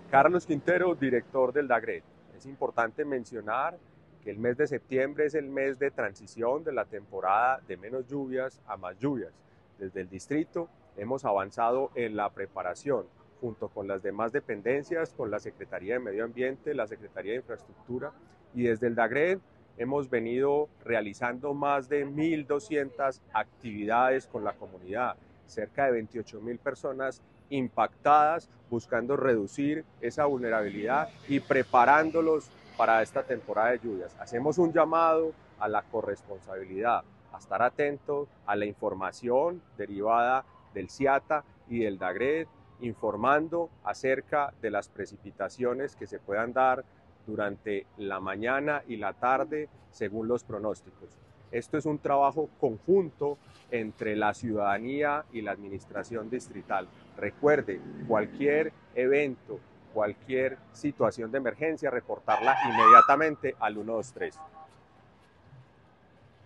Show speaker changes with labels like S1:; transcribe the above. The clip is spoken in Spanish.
S1: Carlos Quintero, director del DAGRET. Es importante mencionar que el mes de septiembre es el mes de transición de la temporada de menos lluvias a más lluvias. Desde el distrito hemos avanzado en la preparación junto con las demás dependencias, con la Secretaría de Medio Ambiente, la Secretaría de Infraestructura, y desde el DAGRET hemos venido realizando más de 1.200 actividades con la comunidad, cerca de 28.000 personas impactadas, buscando reducir esa vulnerabilidad y preparándolos para esta temporada de lluvias. Hacemos un llamado a la corresponsabilidad, a estar atentos a la información derivada del CIATA y del DAGRET, informando acerca de las precipitaciones que se puedan dar durante la mañana y la tarde según los pronósticos. Esto es un trabajo conjunto entre la ciudadanía y la administración distrital. Recuerde, cualquier evento, cualquier situación de emergencia, reportarla inmediatamente al 123.